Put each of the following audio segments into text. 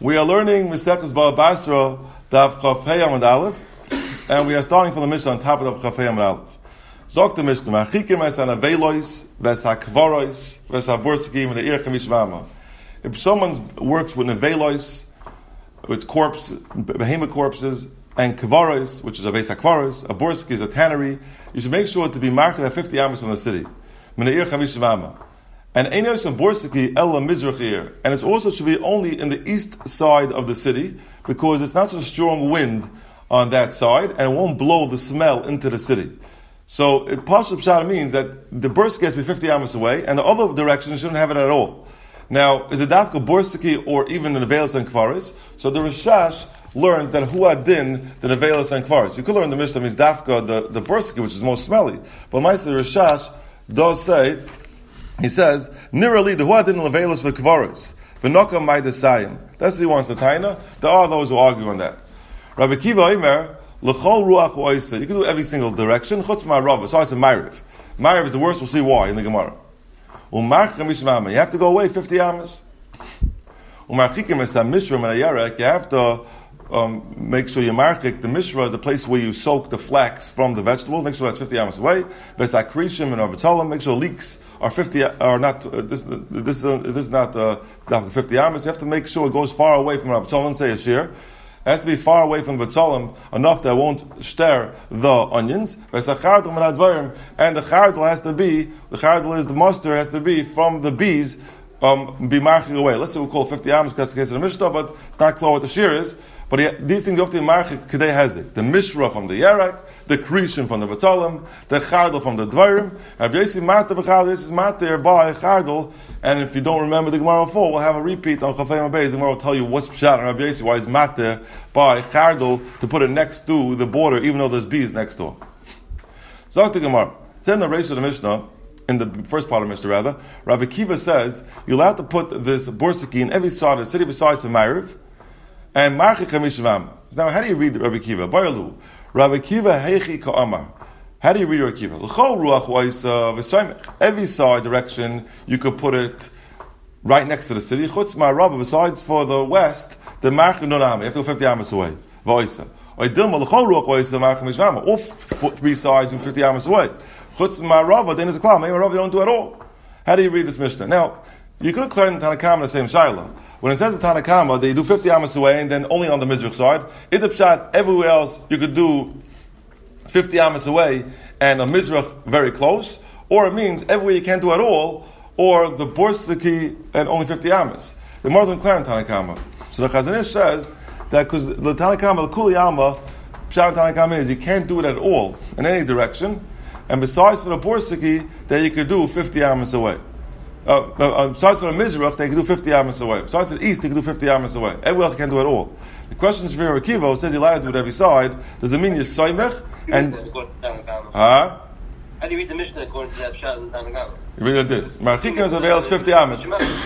We are learning Maseches Baba Basra, Daf Chaf Hey Amud Aleph, and we are starting from the Mishnah on top of Chaf Hey Amud Aleph. Zok the Mishnah, Marchikim es an avelois, ves hakvarois, ves haborsikim, and the ir chamish vama. If someone works with avelois, with corpse, behemoth corpses, and kvarois, which is a ves hakvarois, a borsiki is a tannery, you should make sure to be marked at 50 amos from the city. Min the ir chamish vama. And Einos and Borsiki Ella Mizrachir. And it also should be only in the east side of the city, because it's not such a strong wind on that side, and it won't blow the smell into the city. So Pashut Pshat means that the Borsiki has to be 50 amos away, and the other direction shouldn't have it at all. Now, is it Dafka Borsiki or even the Nevelis and Kvaris? So the Rishash learns that Huadin, the Nevelis and Kvaris. You could learn the Mishnah means Dafka, the Borsiki, which is most smelly. But Maisa the Rishash does say, he says, Nirali the Huadin Levelis v'Kvaris v'Noka Maidasayim. That's what he wants the Taina. There are those who argue on that. Rabbi Kiva Omer L'chol Ruach Oisa. You can do every single direction. Chutz Ma'arav. So it's a Ma'ariv. Ma'ariv is the worst. We'll see why in the Gemara. U'March Chamish Mama. You have to go away 50 amas. U'Marchikim es HaMishra and HaYarek. You have to make sure you marchik. The Mishra is the place where you soak the flax from the vegetable. Make sure that's 50 amas away. Ves Akrishim and Avatalim. Make sure leeks are 50 are not. This is not 50 amas. You have to make sure it goes far away from Avatalim. Say a shear. It has to be far away from the Batzalim, enough that it won't stir the onions. And the chardal has to be, the chardal is the mustard, has to be from the bees, be marking away. Let's say we call it 50 amos because it's the case of the Mishnah, but it's not clear what the shear is. But these things often marking Kedei Hezik. The Mishra from the Yarak, the Krishim from the Batzalim, the chardal from the Dvarim. Rabbi Yossi Mata b'chardal, this is Mata by chardal. And if you don't remember the Gemara before, we'll have a repeat on Chafei Mabez. The Gemara will tell you what's Pshat and Rabbi Yossi, why is Mata by chardal to put it next to the border, even though there's bees next door. Zok the Gemara. It's in the Reish of the Mishnah, in the first part of the Mishnah rather. Rabbi Kiva says you're allowed to put this borsiki in every side of the city besides the Ma'ariv, and Marchik Hamishvam. Now, how do you read Rabbi Kiva? Baralu. Rabbi Kiva Heichi Ka'amar. How do you read Rabbi Kiva? L'chol ruach wa'isa v'soymech. Every side direction, you could put it right next to the city. Chutz ma'arava, besides for the west, the Marchik Nonam. You have to go 50 amos away. V'oisa. Oidilma l'chol ruach wa'isa Marchik Hamishvam. All three sides, 50 amos away. Chutz ma'arava, then there's a cloud. Maybe ma'arava, you don't do it at all. How do you read this Mishnah? Now, you could have cleared in Tanakama the same Shaila. When it says in Tanakama, they do 50 amos away and then only on the Mizrach side. It's a Pshat, everywhere else you could do 50 amos away and a Mizrach very close. Or it means everywhere you can't do at all, or the Borsiki and only 50 amos. The more than clear in Tanakama. So the Chazon Ish says that because the Tanakama, the Kuli Alma, Pshat Tanakama is you can't do it at all in any direction. And besides for the Borsiki, that you could do 50 amos away. Besides for the Mizrach, they can do 50 amos away. Besides for the east, they can do 50 amos away. Everywhere else, you can't do it all. The question is for Rabbi Kiva, says you're allowed to do it every side. Does it mean you're soymech? And how do you read the Mishnah according to that shot in Tanakama? You read it this. Marchikim is available 50 amos.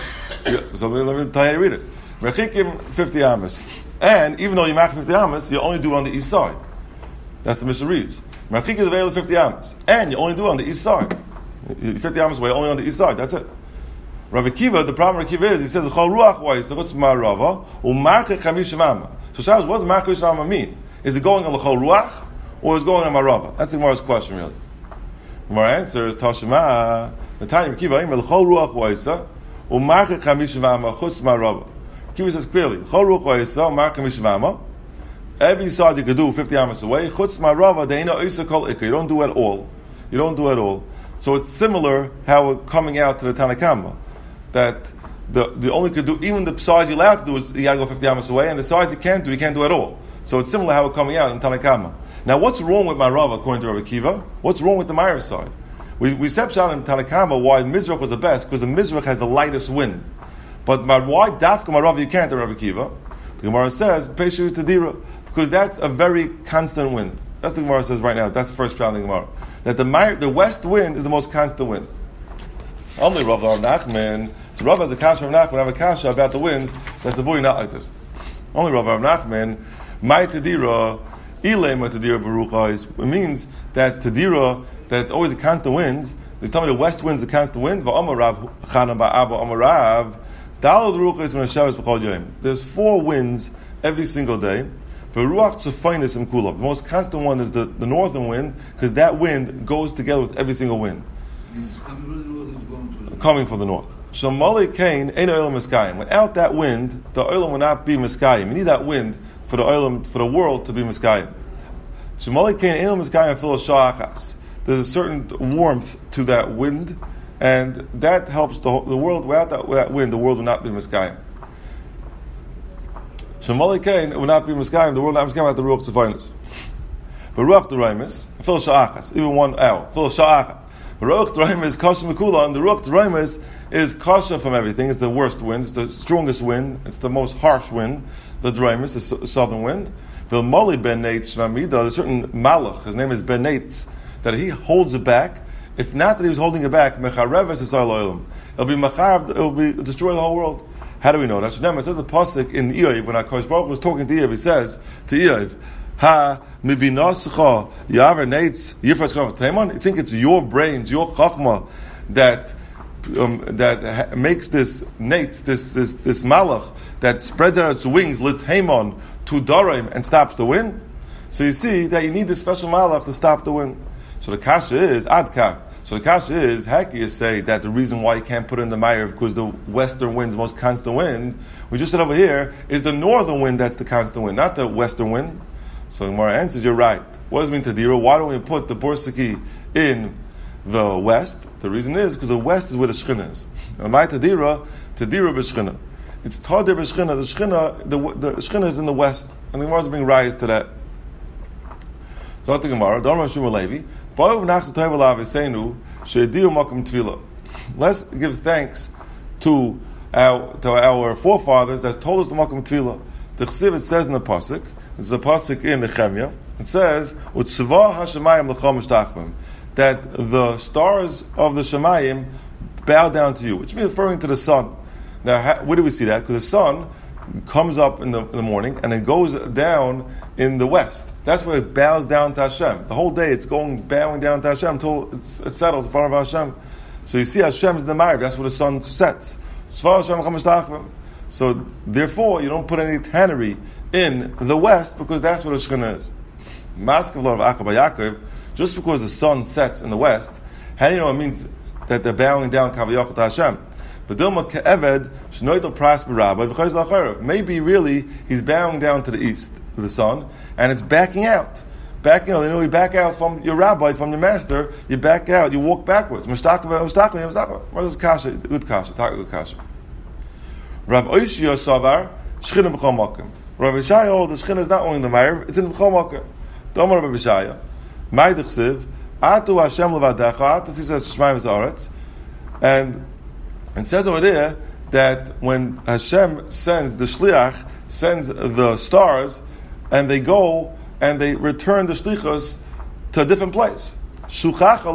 So let me tell you how you read it. Marchikim 50 amos. And even though you mark 50 amos, you only do it on the east side. That's the Mishnah reads. Marchikim is available 50 amos. And you only do it on the east side. 50 amos away, only on the east side. That's it. Rabbi Kiva, the problem with Rabbi Kiva is, he says, Chol ruach wa'isa chutz ma'arava u'marchik chamish mama. So Shabbos, what does marchik chamish mama mean? Is it going on the Chol ruach, or is it going on Ma'arava? That's the Gemara's question, really. The Gemara answer is, Tashema, the time Rabbi Kiva, Chol ruach wa'isa u'marchik chamish mama chutz ma'arava. Kiva says clearly, Chol ruach wa'isa u'marchik chamish mama. Every side you could do 50 amos away. Chutz ma'arava de'ina oisa kol ikka. You don't do it all. You don't do it all. So it's similar how we're coming out to the Tanakama. That the only could do, even the sides you're allowed to do is you gotta go 50 amos away, and the sides you can't do at all. So it's similar how we're coming out in Tanakama. Now what's wrong with Ma'arav according to Rabbi Kiva? What's wrong with the Ma'ariv side? We said out in Tanakama why Mizrach was the best, because the Mizrach has the lightest wind. But why Dafka Ma'arav you can't, Rabbi Kiva? The Gemara says, Peshu Tadira, because that's a very constant wind. That's the Gemara says right now. That's the first round of the Gemara. That the west wind is the most constant wind. Only Rav Nachman. So Rav has a kasha of Nachman, have a kasha about the winds. That's a boy not like this. Only Rav Nachman. My Tadira, Ile my Tadira Baruchais. It means that's Tadira, that's always a constant winds. They tell me the west wind's a constant wind. V'amar Rav Chana ba'Abba Amar Rav There's 4 winds every single day. The most constant one is the northern wind, because that wind goes together with every single wind. Coming from the north. Without that wind, the oilam will not be miskayim. You need that wind for the oilam, for the world to be miskayim. There's a certain warmth to that wind, and that helps the world. Without that wind, the world will not be miskayim. Shemali Kain, it will not be miskayim. The world will not be miskayim at the ruach tzefaynis. But ruach d'raimis, fil sha'achas, even 1 hour, fil sha'achas. Ruach d'raimis kasha mekula, and the ruach d'raimis is kasha from everything. It's the worst wind. It's the strongest wind. It's the most harsh wind. The d'raimis, the southern wind. Fil mali ben neitz shnamida. There's a certain malach. His name is ben neitz, that he holds it back. If not that he was holding it back, mechareves is oilam. It'll be mecharev. It will be destroy the whole world. How do we know that? It says the pasuk in Eiv, when HaKadosh Baruch Hu was talking to Eiv, he says to Eiv, "Ha mibinascha yaver neitz yifras k'naf teimon." You think it's your brains, your chachma, that makes this neitz, this malach that spreads out its wings litheimon to darim and stops the wind? So you see that you need this special malach to stop the wind. So the kasha is adka. So the kasha is, how can you say that the reason why you can't put in the Meir because the western wind is the most constant wind? We just said over here is the northern wind that's the constant wind, not the western wind. So the Gemara answers, you're right. What does it mean tadira? Why don't we put the borsiki in the west? The reason is because the west is where the shechina is. And my tadira b'shechina. It's tadir b'shechina. The shechina is in the west, and the Gemara is being raised to that. So I think Gemara, Dharma Shmuel Levi. Let's give thanks to our forefathers that told us the Makom Tefillah. The Chsiv, it says in the pasuk. This is a pasuk in Nehemiah. It says, that the stars of the Shemayim bow down to you, which means referring to the sun. Now, where do we see that? Because the sun comes up in the morning and it goes down in the west. That's where it bows down to Hashem. The whole day it's bowing down to Hashem until it settles in front of Hashem. So you see Hashem is the Ma'ariv. That's where the sun sets. So therefore you don't put any tannery in the west because that's where the Shekhinah is. Just because the sun sets in the west, how do you know it means that they're bowing down Kavayach to Hashem? Maybe really he's bowing down to the east, to the sun, and it's backing out. You back out from your rabbi, from your master, you back out, you walk backwards. What is kasha? Good kasha. Good kasha. Rav Oishia Savar, Shechina b'chol makom. Rav Yishaya, the Shechina is not only in the Meir, it's in b'chol makom. Domer Rav Yishaya, Ma'idich Siv, Atu Hashem levadecha, Atu says Shemaim Z'aretz, and it says over there that when Hashem sends the shliach, sends the stars, and they go and they return the shlichus to a different place. Your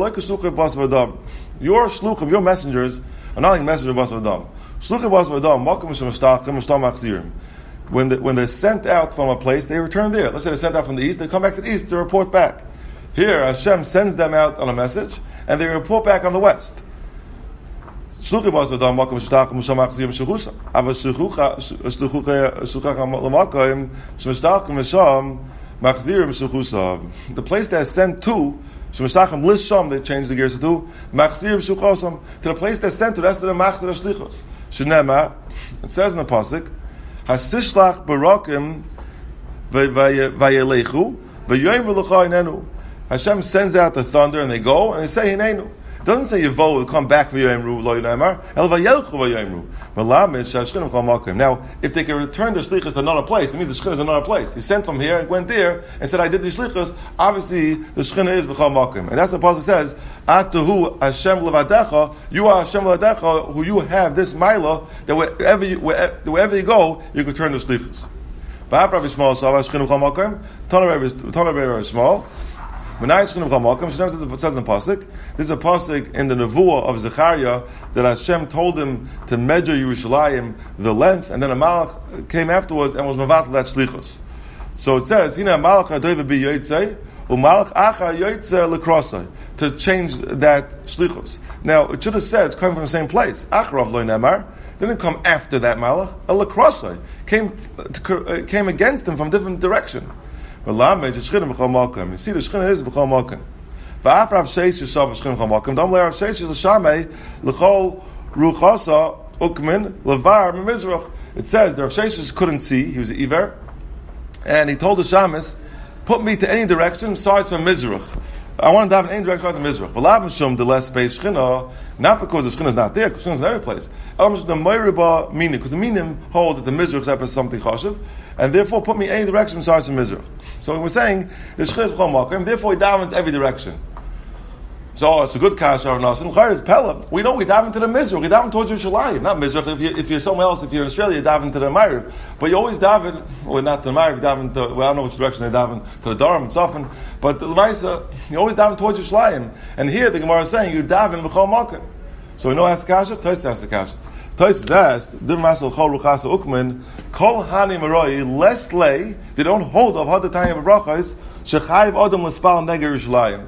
shluchim, your messengers, are not like messengers of Bas V'Dam. Shluchim Bas V'Dam, makom shemeshtachim, meshtam machzirim. When they're sent out from a place, they return there. Let's say they're sent out from the east, they come back to the east to report back. Here, Hashem sends them out on a message, and they report back on the west. Shluchim Bas V'Dam, makom shemeshtachim, meshtam machzirim shechusa. Ava shluchach l'makom shemeshtachim mesham machzirim shechusa. The place they're sent to, Shemeshachim lisham, they change the gears to machzirim shechusa, to the place they're sent to. That's the machzir shlichus. Shenema, it says in the pasuk, hasishlach barakim vayelechu v'yoyim v'lucha inenu. Hashem sends out the thunder and they go and they say hinenu. It doesn't say Yavo will come back for Yoimru, Lo Yinamar, El Vayelchu Vayomru. Malamid Shashchinim Chol Makom. Now, if they can return the shlichus to another place, it means the shechina is another place. He sent from here and went there and said, I did the shlichus. Obviously, the shechina is B'chol Makom. And that's what the pasuk says, Atuhu Hashem Levadecha, you are Hashem Levadecha, who you have this Maila, that wherever you go, you can turn the shlichus. Ba'ab Rabbi Shmuel, so Shechina B'chol Makom, Tana Rabbi Shmuel, it says in the pasuk. This is a pasuk in the nevuah of Zechariah that Hashem told him to measure Yerushalayim the length, and then a malach came afterwards and was mevatel that shlichus. So it says, "Hina malach hadoiv bi yotzei, umalach acha yotzei lekrosai," to change that shlichus. Now it should have said it's coming from the same place. Achrav lo nemar. didn't come after that Malach. Elakrasai came against him from different direction. You see, the Shechina is b'chol malkim. V'af Rav Sheish yishav Shechina b'chol malkim. Dom le Rav Sheish l'shamei l'chol ruchasa ukmin levar m'mizrach. It says the Rav Sheish couldn't see; he was an iver, and he told the shamis, "Put me to any direction besides from Mizrach. I want to have in any direction besides from Mizrach." But Lavashum the less space Shechina, not because the Shechina is not there, because Shechina is in every place. Because the Minim hold that the Mizrach is something chashuv, and therefore put me in any direction besides from Mizrach. So we're saying the Shechina is b'chol makom, therefore he davens every direction. So it's a good kasha of Nasan. Chayr is Pella. We know we daven to the Mizrach. We daven towards Yerushalayim, not Mizrach. If you're somewhere else, if you're in Australia, you daven to the Ma'ariv. But you always daven, or not to the Ma'ariv, you daven to, well, I don't know which direction they daven, to the Durham and Sofan. But the Lamaisa, you always daven towards Yerushalayim. And here the Gemara is saying, you daven b'chol makom. So we know ask the kasha? Tosis asks the kasha. Tosis asked, Dir Masel Chol Ruchasa Ukmin, Kol Hani Maroi, less lay, they don't hold of Hadatayim Brachos, Shechayiv Odom L'spal Neger Yerushalayim.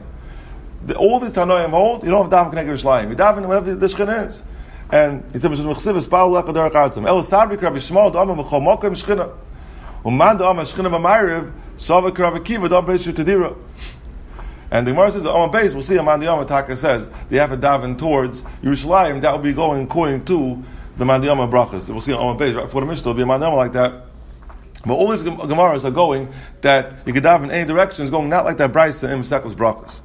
All these Tanoim hold, you don't have daven Knegel Yerushalayim. You daven whatever the Shechina is. And he said, "Mechsiv is Paul Lech Adarach Artzim." El Sabri Krav Yishmael Da'am B'chol Makom Shechina. Uman Da'am Shechina B'Ma'ariv Sava Krav Akiva Da'am B'Yishu Tedira. And the Gemara says the Amar Beis. We'll see. Aman Diyama Taka says they have to daven towards Yerushalayim. That will be going according to the Man Diyama brachas. We'll see Amar Beis right before the Mishnah. Will be a Man Diyama like that. But all these Gemaras are going that you can daven in any direction. Is going not like that Brisa in Mesechus brachas.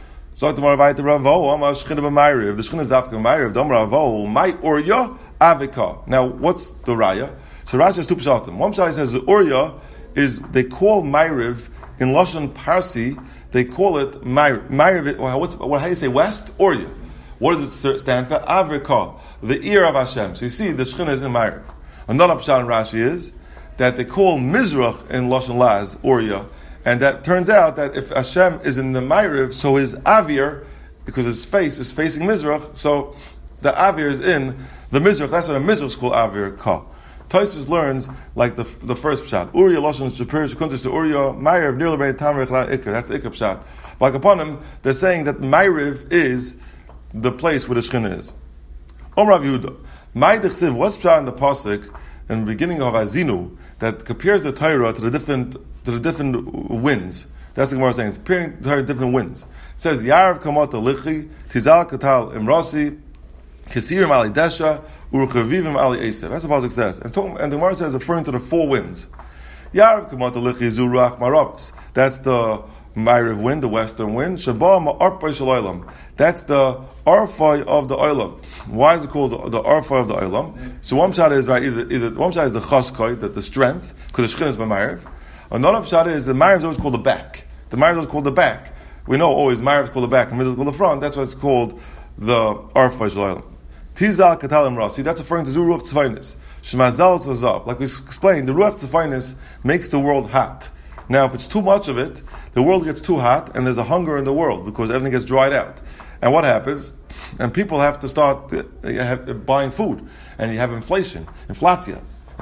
So tomorrow Vayit Ravo, Amar Shechina B'Ma'ariv. The Shechina is Dafka B'Ma'ariv. Dom Ravo, my Urya Avika. Now, what's the Raya? So Rashi has two pshatim. One pshat says the Urya is, they call Ma'ariv in Lashon Parsi, they call it Ma'ariv. How do you say west? Urya. What does it stand for? Avika, the ear of Hashem. So you see, the Shechina is in Ma'ariv. Another pshat in Rashi is that they call Mizrach in Lashon Laz Urya. And that turns out that if Hashem is in the Ma'ariv, so his Avir, because his face is facing Mizrach, so the Avir is in the Mizrach. That's what a Mizrach is called Avir Ka. Tosfos learns like the first pshat. Uriah Lashon Shapir Shekuntis to Uriah Ma'ariv near the Tamar Ikka. That's the Ikka pshat. Like upon him, they're saying that Ma'ariv is the place where the Shechina is. Rav Yehuda. Ma'id Chsiv, what's pshat in the pasuk in the beginning of Azinu that compares the Torah to the different winds? That's the Gemara saying. It's comparing the Torah to different winds. It says Yarav Kamota Lichi Tizal Katal Imrasi Kesirim Ali Desha Urchavivim Ali Esav. That's what the pasuk says. And the Gemara says referring to the four winds. Yarav Kamota Lichi Zurach Marabas. That's the Ma'ariv wind, the western wind. Shabah Ma'arpay Shalaylam. That's the Arfai of the Olam. Why is it called the Arfai of the Olam? So one pshat is right. Either one pshat is the Chaskoi, the strength, because the Shechina is by Ma'ariv. Another pshat is the Ma'ariv is always called the back. The Ma'ariv is always called the back. We know always Ma'ariv is called the back and Mizrach is called the front. That's why it's called the Arfai Shalaylam. Tizal Katalim Rasi. That's referring to Ruach Tzvainis. Shemazal Sazav. Like we explained, the Ruach Tzvainis makes the world hot. Now, if it's too much of it, the world gets too hot, and there's a hunger in the world because everything gets dried out. And what happens? And people have to start buying food, and you have inflation, inflation.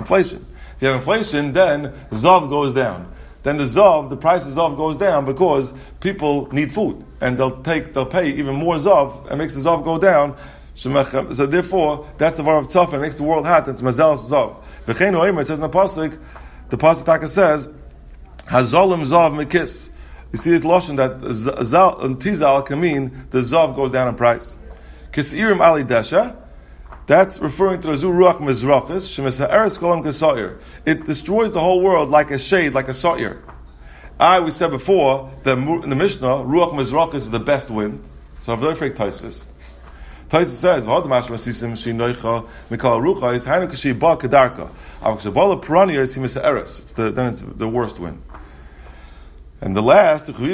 If you have inflation, then Zav goes down. Then the price of Zav goes down because people need food, and they'll pay even more Zav, and makes the Zav go down. So therefore, that's the var of Tzaf, and makes the world hot. That's Mazal Zav. V'cheinu Omer, it says in the pasuk Taka says, Hazolim Zav Mekis. You see, it's Lashon that Tizal can mean the Zav goes down in price. Kisirim Ali Desha, that's referring to the Zuruach Mizrachis, Shemesa'eres Kolam Kesa'ir. It destroys the whole world like a shade, like a Sa'ir. We said before, that in the Mishnah, Ruach Mizrachis is the best wind. So I'm very afraid Tosfos. Tosfos says, then it's the worst wind. And the last, that's the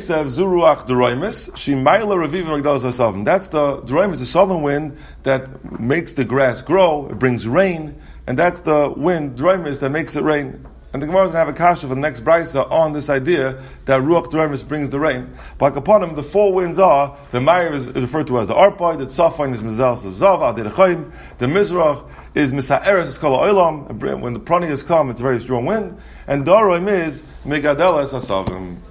Doroimis, the southern wind that makes the grass grow, it brings rain, and that's the wind, Doroimis, that makes it rain. And the Gemara is going to have a kasha for the next brisa on this idea that Ruach Doroimis brings the rain. But upon him, the four winds are, the Ma'ariv is referred to as the Arpai, the Tzafon is Mizal Zav, Adirachayim, the Mizrach is Misa'eres, it's called Olam, when the Prani has come, it's a very strong wind, and Doroim is Megadelas Asavim.